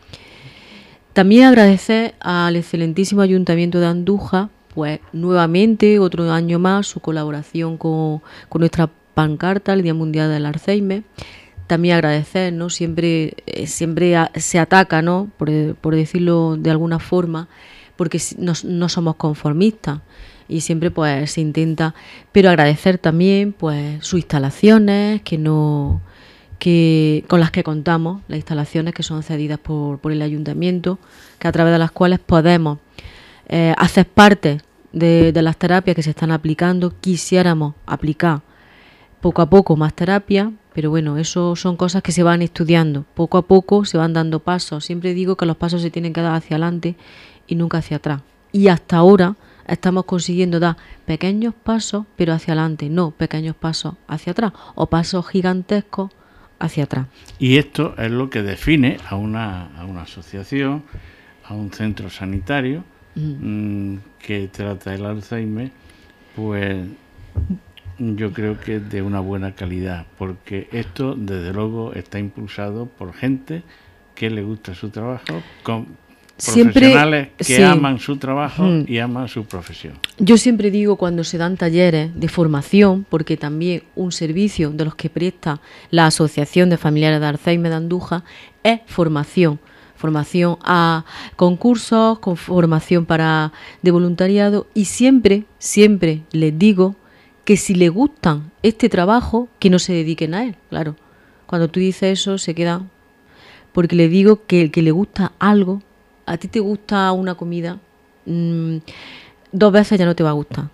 También agradecer al excelentísimo Ayuntamiento de Andújar, pues nuevamente, otro año más, su colaboración con, con nuestra pancarta, el Día Mundial del Alzheimer. También agradecer, ¿no? Siempre, eh, siempre a, se ataca, ¿no? Por, por decirlo de alguna forma, porque no, no somos conformistas y siempre pues se intenta, pero agradecer también pues sus instalaciones que no que con las que contamos, las instalaciones que son cedidas por, por el ayuntamiento, que a través de las cuales podemos eh, hacer parte de, de las terapias que se están aplicando. Quisiéramos aplicar poco a poco más terapia, pero bueno, eso son cosas que se van estudiando, poco a poco se van dando pasos. Siempre digo que los pasos se tienen que dar hacia adelante y nunca hacia atrás, y hasta ahora estamos consiguiendo dar pequeños pasos pero hacia adelante, no pequeños pasos hacia atrás o pasos gigantescos hacia atrás. Y esto es lo que define a una, a una asociación, a un centro sanitario mm. mmm, que trata el Alzheimer, pues yo creo que de una buena calidad, porque esto desde luego está impulsado por gente que le gusta su trabajo, con siempre, profesionales que sí. aman su trabajo Mm. y aman su profesión. Yo siempre digo cuando se dan talleres de formación, porque también un servicio de los que presta la Asociación de Familiares de Alzheimer de Andújar es formación. Formación a concursos, con formación para de voluntariado, y siempre, siempre les digo que si les gustan este trabajo, que no se dediquen a él, claro. Cuando tú dices eso se queda, porque les digo que el que le gusta algo, a ti te gusta una comida, mmm, dos veces ya no te va a gustar.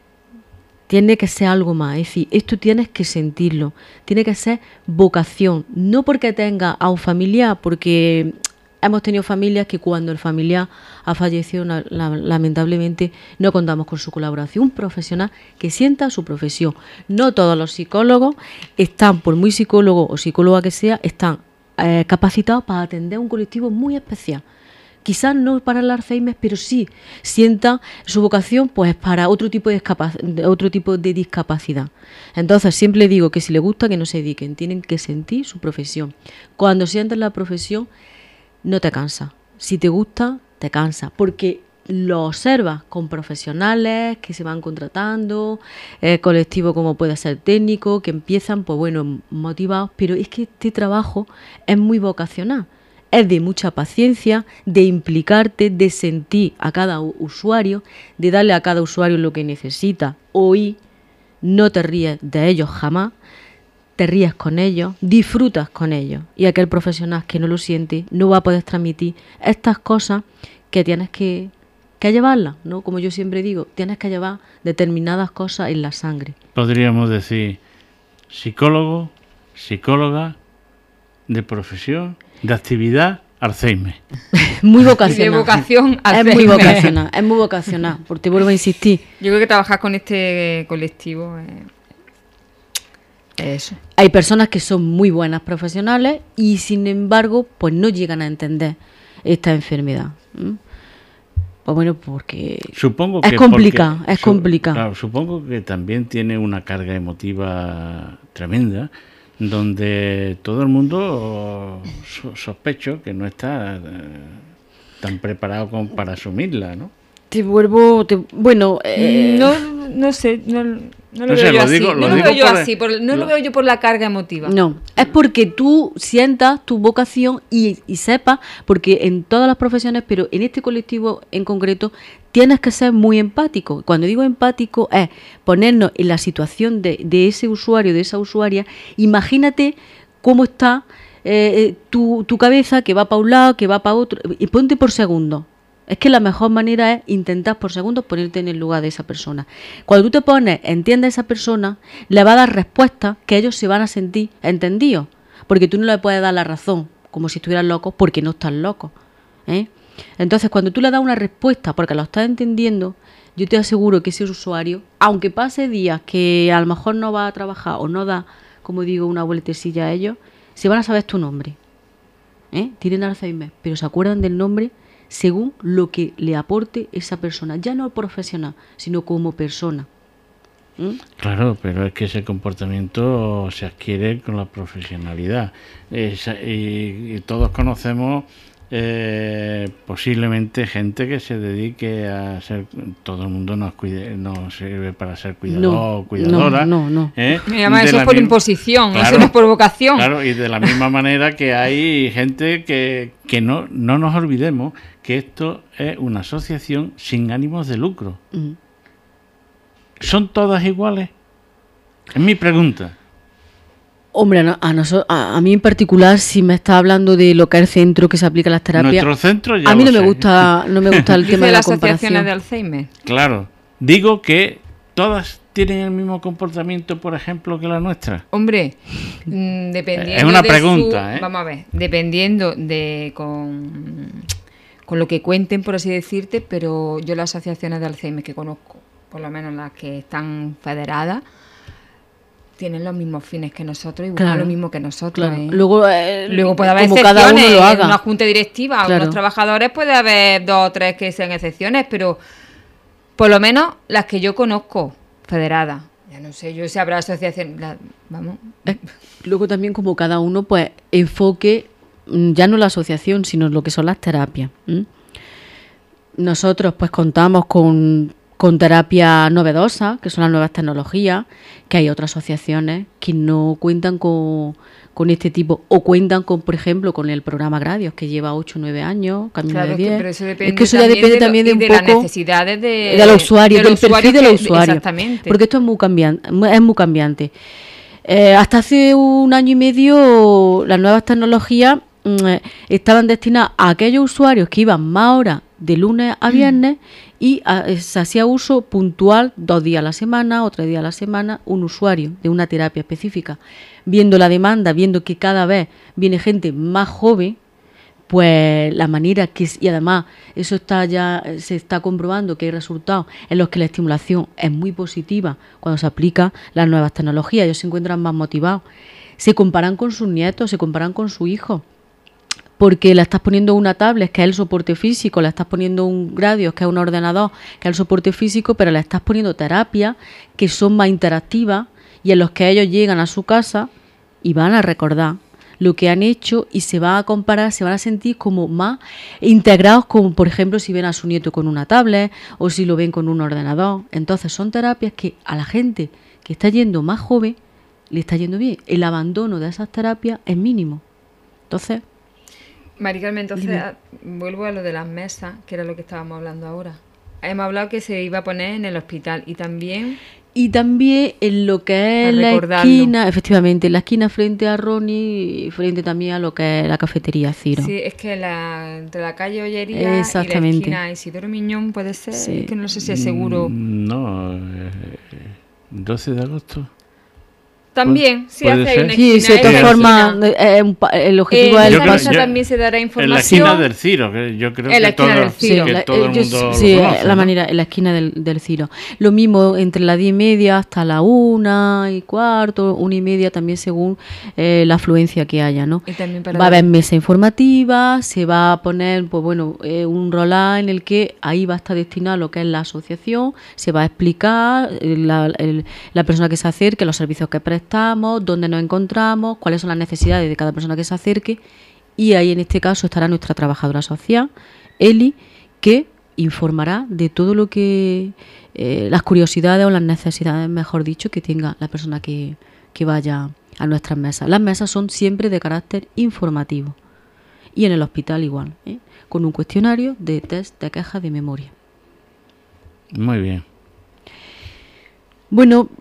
Tiene que ser algo más, es decir, esto tienes que sentirlo, tiene que ser vocación, no porque tenga a un familiar, porque hemos tenido familias que cuando el familiar ha fallecido, la, la, lamentablemente no contamos con su colaboración. Un profesional que sienta su profesión. No todos los psicólogos están, por muy psicólogo o psicóloga que sea, están eh, capacitados para atender a un colectivo muy especial. Quizás no para el Alzheimer, pero sí sienta su vocación pues para otro tipo de discapac- otro tipo de discapacidad. Entonces siempre digo que si les gusta que no se dediquen, tienen que sentir su profesión. Cuando sienten la profesión no te cansa. Si te gusta, te cansa, porque lo observas con profesionales que se van contratando, eh, colectivos como puede ser técnico, que empiezan, pues bueno, motivados, pero es que este trabajo es muy vocacional. Es de mucha paciencia, de implicarte, de sentir a cada usuario, de darle a cada usuario lo que necesita. Hoy no te ríes de ellos jamás, te ríes con ellos, disfrutas con ellos. Y aquel profesional que no lo siente no va a poder transmitir estas cosas que tienes que, que llevarlas, ¿no? Como yo siempre digo, tienes que llevar determinadas cosas en la sangre. Podríamos decir psicólogo, psicóloga, de profesión, de actividad, Alzheimer. Muy vocacional. De vocación, es muy vocacional, es muy vocacional, porque te vuelvo a insistir. Yo creo que trabajar con este colectivo es eso. Hay personas que son muy buenas profesionales y sin embargo, pues no llegan a entender esta enfermedad. ¿Mm? Pues bueno, porque supongo es que complicado, porque, es complicado. Claro, supongo que también tiene una carga emotiva tremenda, donde todo el mundo so, sospecho que no está eh, tan preparado como para asumirla, ¿no? Te vuelvo, te, bueno, eh, no, no sé, no, no lo no veo sé, yo lo así, digo, no lo lo digo veo yo por- así, por- no lo- lo veo yo por la carga emotiva. no, es porque tú sientas tu vocación y, y sepas, porque en todas las profesiones, pero en este colectivo en concreto, tienes que ser muy empático. Cuando digo empático es ponernos en la situación de, de ese usuario, de esa usuaria. Imagínate cómo está eh, tu, tu cabeza, que va para un lado, que va para otro, y ponte por segundo. Es que la mejor manera es intentar por segundos ponerte en el lugar de esa persona. Cuando tú te pones, entiendes a esa persona, le va a dar respuestas que ellos se van a sentir entendidos. Porque tú no le puedes dar la razón, como si estuvieran locos, porque no están locos. ¿eh? Entonces, cuando tú le das una respuesta porque lo estás entendiendo, yo te aseguro que ese usuario, aunque pase días que a lo mejor no va a trabajar o no da, como digo, una vueltecilla a ellos, se van a saber tu nombre. ¿eh? Tienen Alzheimer, pero se acuerdan del nombre según lo que le aporte esa persona, ya no profesional, sino como persona. ¿Mm? Claro, pero es que ese comportamiento se adquiere con la profesionalidad. Esa- y, y todos conocemos eh, posiblemente gente que se dedique a ser... Todo el mundo no, es cuide- no sirve para ser cuidador No, o cuidadora. no, no, no. ¿eh? Y además De eso la es por misma- imposición, Claro, eso no es por vocación. Claro, y de la misma manera que hay gente que, que no, no nos olvidemos que esto es una asociación sin ánimos de lucro. Mm. ¿Son todas iguales? Es mi pregunta. Hombre, a, no- a, noso- a, a mí en particular, si me está hablando de lo que es el centro que se aplica a las terapias, Nuestro centro ya a mí lo no me sé. gusta, no me gusta el Dice tema de las la asociaciones comparación. de Alzheimer. Claro. Digo que todas tienen el mismo comportamiento, por ejemplo, que la nuestra. Hombre, mm, dependiendo Es una de pregunta, su- ¿eh? Vamos a ver, dependiendo de con, con lo que cuenten, por así decirte, pero yo las asociaciones de Alzheimer que conozco, por lo menos las que están federadas, tienen los mismos fines que nosotros y buscan Claro, lo mismo que nosotros. Claro. ¿eh? Luego, eh, Luego puede haber como excepciones, cada uno lo en haga. una junta directiva, Claro. algunos trabajadores puede haber dos o tres que sean excepciones, pero por lo menos las que yo conozco federadas. Ya no sé, yo si habrá asociación, la- vamos, Eh, luego también como cada uno pues enfoque ya no la asociación, sino lo que son las terapias. ¿m? Nosotros pues contamos con, con terapias novedosas, que son las nuevas tecnologías, que hay otras asociaciones que no cuentan con, con este tipo, o cuentan con, por ejemplo, con el programa Gradios, que lleva ocho o nueve años, Camino claro, de diez. Que, pero eso depende es que eso ya depende de también de, de, un de poco las necesidades de, de los usuarios, del perfil de los que, usuarios. Exactamente. Porque esto es muy cambiante, es muy cambiante. Eh, hasta hace un año y medio las nuevas tecnologías eh, estaban destinadas a aquellos usuarios que iban más horas de lunes a viernes y a, se hacía uso puntual dos días a la semana o tres días a la semana un usuario de una terapia específica. Viendo la demanda, viendo que cada vez viene gente más joven, pues la manera que, y además eso está ya se está comprobando que hay resultados en los que la estimulación es muy positiva cuando se aplica las nuevas tecnologías. Ellos se encuentran más motivados, se comparan con sus nietos, se comparan con su hijo, porque le estás poniendo una tablet que es el soporte físico, le estás poniendo un Gradios que es un ordenador que es el soporte físico, pero le estás poniendo terapias que son más interactivas y en los que ellos llegan a su casa y van a recordar lo que han hecho y se van a comparar, se van a sentir como más integrados, como por ejemplo si ven a su nieto con una tablet o si lo ven con un ordenador. Entonces son terapias que a la gente que está yendo más joven le está yendo bien. El abandono de esas terapias es mínimo. Entonces, Mari Carmen, entonces dime. vuelvo a lo de las mesas, que era lo que estábamos hablando ahora. Hemos hablado que se iba a poner en el hospital y también... Y también en lo que es la esquina, efectivamente, en la esquina frente a Ronnie y frente también a lo que es la cafetería Ciro. Sí, es que la, entre la calle Ollería y la esquina Isidoro Miñón puede ser, sí. Es que no sé si es seguro. No, eh, doce de agosto. También, sí, ¿Puede hace ser? una Sí, esquina. de todas formas, eh, el objetivo eh, es el el paso. paso. También se dará información. En la esquina del Ciro, que yo creo en la que, todo, del Ciro. que Sí, todo el yo, mundo sí, lo conoce, la ¿no? manera, en la esquina del, del Ciro. Lo mismo entre las diez y media hasta la una y cuarto, una y media también según eh, la afluencia que haya, ¿no? Y también para va a haber mesa informativa, se va a poner, pues bueno, eh, un rolá en el que ahí va a estar destinado lo que es la asociación, se va a explicar eh, la, el, la persona que se acerque, los servicios que prestamos, dónde nos encontramos, cuáles son las necesidades de cada persona que se acerque, y ahí en este caso estará nuestra trabajadora social, Eli, que informará de todo lo que eh, las curiosidades o las necesidades, mejor dicho, que tenga la persona que, que vaya a nuestras mesas. Las mesas son siempre de carácter informativo y en el hospital igual, ¿eh? Con un cuestionario de test de quejas de memoria. Muy bien. Bueno,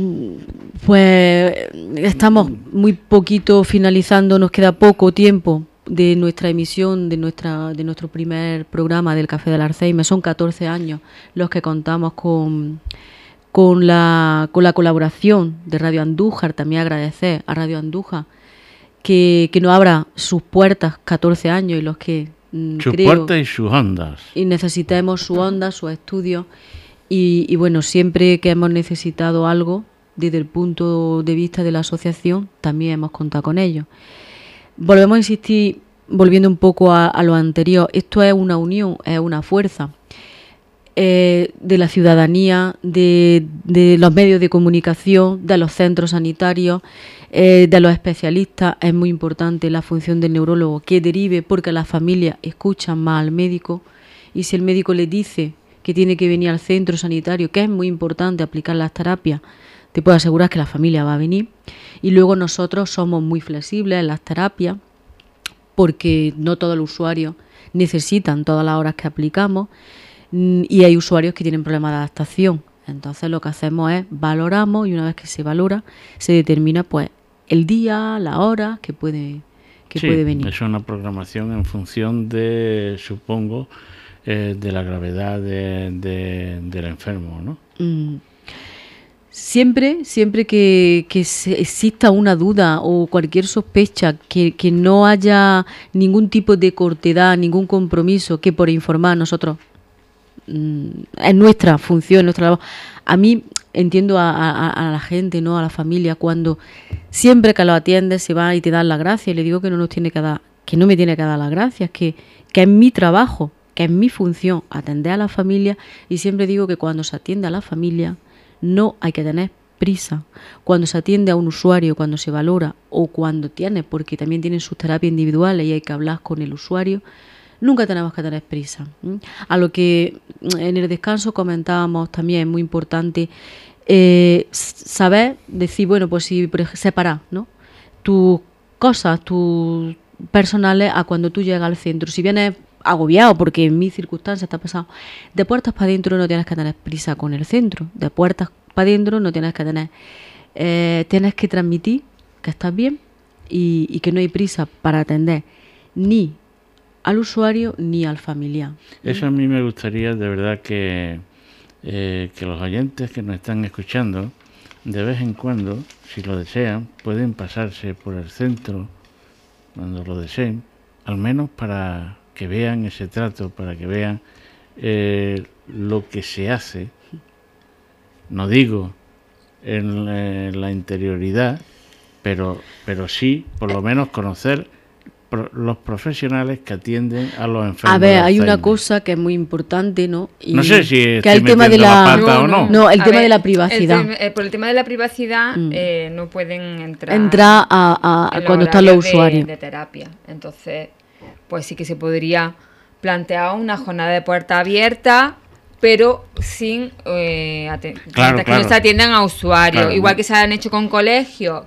pues estamos muy poquito finalizando, nos queda poco tiempo de nuestra emisión, de nuestra de nuestro primer programa del Café del Alzheimer. Son catorce años los que contamos con, con, la, con la colaboración de Radio Andújar. También agradecer a Radio Andújar que, que nos abra sus puertas catorce años y los que mm, sus creo, puertas y sus ondas. Y necesitemos su onda, sus estudios. Y, y bueno, siempre que hemos necesitado algo, desde el punto de vista de la asociación, también hemos contado con ellos. Volvemos a insistir, volviendo un poco a, a lo anterior, esto es una unión, es una fuerza eh, de la ciudadanía, de, de los medios de comunicación, de los centros sanitarios, eh, de los especialistas. Es muy importante la función del neurólogo que derive, porque las familias escuchan más al médico, y si el médico le dice que tiene que venir al centro sanitario, que es muy importante aplicar las terapias, te puedo asegurar que la familia va a venir. Y luego nosotros somos muy flexibles en las terapias, porque no todos los usuarios necesitan todas las horas que aplicamos, y hay usuarios que tienen problemas de adaptación. Entonces lo que hacemos es valoramos, y una vez que se valora, se determina pues el día, la hora que puede, que sí, puede venir. Es una programación en función de, supongo, Eh, de la gravedad de, de, del enfermo, ¿no? Mm. Siempre, siempre que, que se exista una duda o cualquier sospecha, que, que no haya ningún tipo de cortedad, ningún compromiso, que por informar nosotros mm, es nuestra función, nuestra labor. A mí entiendo a, a, a la gente, no a la familia, cuando siempre que lo atiendes se va y te dan las gracias, y le digo que no nos tiene que dar, que no me tiene que dar las gracias, que, que es mi trabajo, que es mi función atender a la familia, y siempre digo que cuando se atiende a la familia no hay que tener prisa. Cuando se atiende a un usuario, cuando se valora o cuando tiene, porque también tienen sus terapias individuales y hay que hablar con el usuario, nunca tenemos que tener prisa. A lo que en el descanso comentábamos también, es muy importante eh, saber decir, bueno, pues si separar, ¿no?, tus cosas, tus personales a cuando tú llegas al centro. Si vienes agobiado, porque en mi circunstancia está pasado, de puertas para adentro no tienes que tener prisa con el centro, de puertas para adentro no tienes que tener, eh, tienes que transmitir que estás bien y, y que no hay prisa para atender ni al usuario ni al familiar. Eso a mí me gustaría de verdad que, eh, que los oyentes que nos están escuchando, de vez en cuando, si lo desean, pueden pasarse por el centro cuando lo deseen, al menos para que vean ese trato, para que vean eh, lo que se hace, no digo en, en la interioridad, pero, pero sí, por lo menos conocer pro, los profesionales que atienden a los enfermos. A ver, hay una cosa que es muy importante, ¿no? Y no sé si que estoy el tema de la, la pata no, o no. No, el A tema ver, de la privacidad. el, eh, por el tema de la privacidad Mm. eh, no pueden entrar, Entrar a, a, en cuando están los horarios de- usuarios. de terapia. Entonces, pues sí que se podría plantear una jornada de puerta abierta, pero sin eh, aten- Claro, mientras que claro. no se atiendan a usuarios. Claro. Igual que se han hecho con colegios,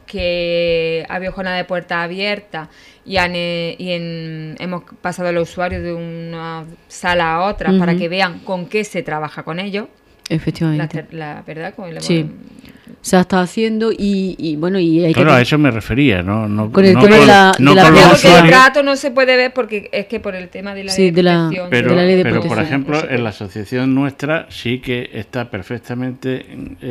que había jornada de puerta abierta y, han, eh, y en- hemos pasado a los usuarios de una sala a otra Ujú. para que vean con qué se trabaja con ellos. La, Efectivamente. ter- la verdad, con el Sí. Se está haciendo y, y bueno, y hay Claro, que... a eso me refería, no, no Con el no tema de la- no de la con Porque los privacidad. el usuarios. trato no se puede ver porque es que por el tema de la, Sí, ley de la- protección, Pero, de la ley de pero por protección. ejemplo, no se en la puede. asociación nuestra sí que está perfectamente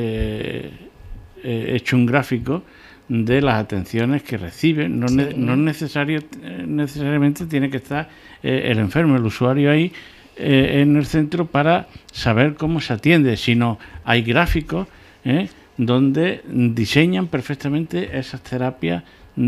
eh, eh, hecho un gráfico de las atenciones que reciben. No, ne- no es necesario, eh, necesariamente tiene que estar eh, el enfermo, el usuario ahí eh, en el centro para saber cómo se atiende, sino hay gráficos ¿eh? donde diseñan perfectamente esas terapias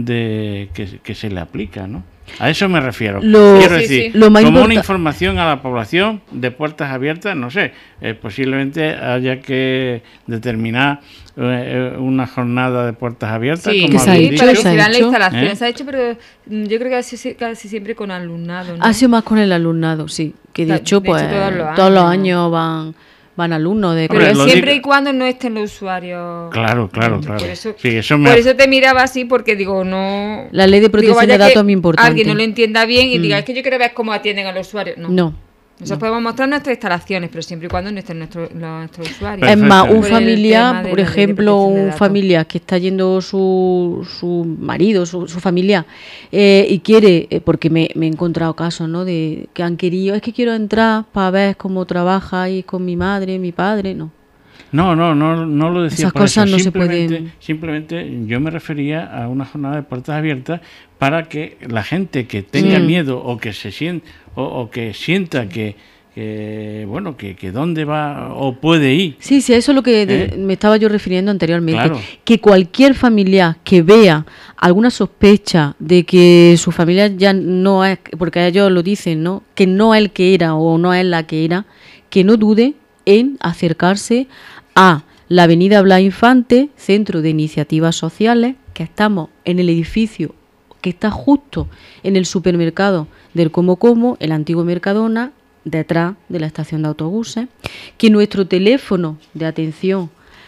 de que, que se le aplica, ¿no? A eso me refiero. Lo- Quiero Sí, decir, sí. Lo más como una importa- información a la población de puertas abiertas, no sé, eh, posiblemente haya que determinar eh, una jornada de puertas abiertas, Sí, como Que se ha habéis hecho, para dicho. que se ha se dan la hecho, instalación. ¿eh? Se ha hecho, pero mm, yo creo que casi, casi siempre con alumnado, ¿no? Ha sido más con el alumnado, sí. Que de De hecho, hecho, pues todos los todos los años. años van, van alumnos de Pero Hombre, lo siempre digo- y cuando no estén los usuarios. Claro, claro, claro. Por eso, Sí, eso me por eso te miraba así, porque digo, no. La ley de protección vaya de datos que es muy importante. Alguien no lo entienda bien y Mm. diga, es que yo quiero ver cómo atienden a los usuarios. No. No. Nosotros podemos mostrar nuestras instalaciones, pero siempre y cuando no estén nuestros nuestros usuarios. Es más, un Por el familiar, tema de por la ley de ejemplo, protección de un datos. familiar que está yendo su, su marido, su, su familiar, eh, y quiere, eh, porque me, me he encontrado casos, ¿no?, de que han querido, es que quiero entrar para ver cómo trabaja ahí con mi madre, mi padre, no. No, no, no, no lo decía Esas por cosas eso. no se Simplemente- pueden- Simplemente yo me refería a una jornada de puertas abiertas para que la gente que tenga Mm. miedo o que se sienta o, o que sienta que, que, bueno, que, que dónde va o puede ir. Sí, sí, a eso es lo que de- ¿Eh? me estaba yo refiriendo anteriormente. Claro. Que cualquier familiar que vea alguna sospecha de que su familiar ya no es, porque ellos lo dicen, ¿no?, que no es el que era o no es la que era, que no dude en acercarse a la Avenida Blas Infante, Centro de Iniciativas Sociales, que estamos en el edificio que está justo en el supermercado del Como Como, el antiguo Mercadona, detrás de la estación de autobuses, que nuestro teléfono de atención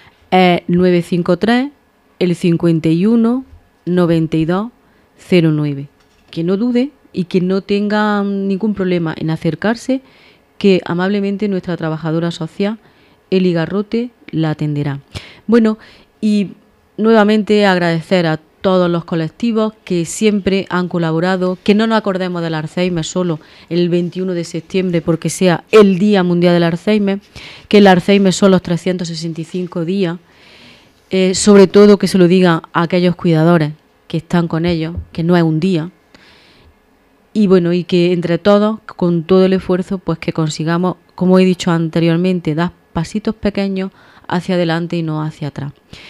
es nueve cinco tres, el cincuenta y uno, noventa y dos, cero nueve. Que no dude y que no tenga ningún problema en acercarse, que amablemente nuestra trabajadora social, Eli Garrote, la atenderá. Bueno, y nuevamente agradecer a todos los colectivos que siempre han colaborado, que no nos acordemos del Alzheimer solo el veintiuno de septiembre porque sea el Día Mundial del Alzheimer, que el Alzheimer son los trescientos sesenta y cinco días, eh, sobre todo que se lo digan a aquellos cuidadores que están con ellos, que no es un día, y bueno, y que entre todos, con todo el esfuerzo, pues que consigamos, como he dicho anteriormente, dar pasitos pequeños hacia adelante y no hacia atrás.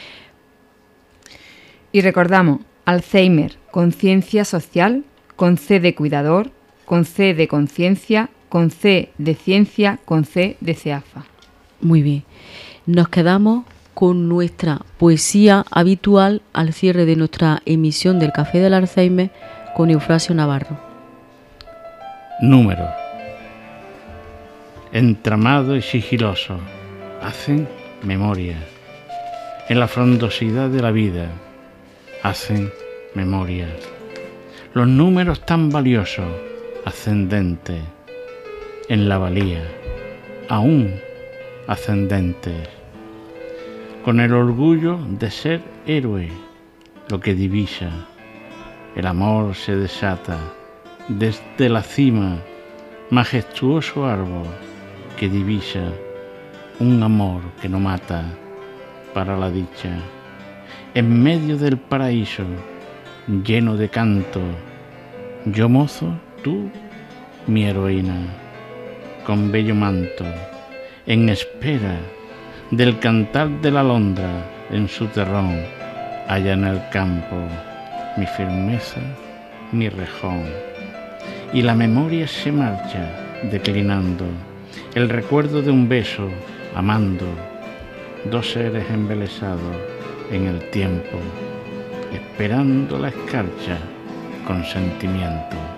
Y recordamos, Alzheimer, conciencia social, con C de cuidador, con C de conciencia, con C de ciencia, con C de CEAFA. Muy bien. Nos quedamos con nuestra poesía habitual al cierre de nuestra emisión del Café del Alzheimer con Eufrasio Navarro. Números. Entramado y sigiloso, hacen memoria. En la frondosidad de la vida, hacen memoria. Los números tan valiosos, ascendentes, en la valía, aún ascendentes, con el orgullo de ser héroe, lo que divisa, el amor se desata desde la cima, majestuoso árbol que divisa un amor que no mata para la dicha, en medio del paraíso lleno de canto, yo mozo, tú mi heroína, con bello manto, en espera del cantar de la alondra en su terrón, allá en el campo, mi firmeza, mi rejón. Y la memoria se marcha declinando, el recuerdo de un beso, amando, dos seres embelesados en el tiempo, esperando la escarcha con sentimiento.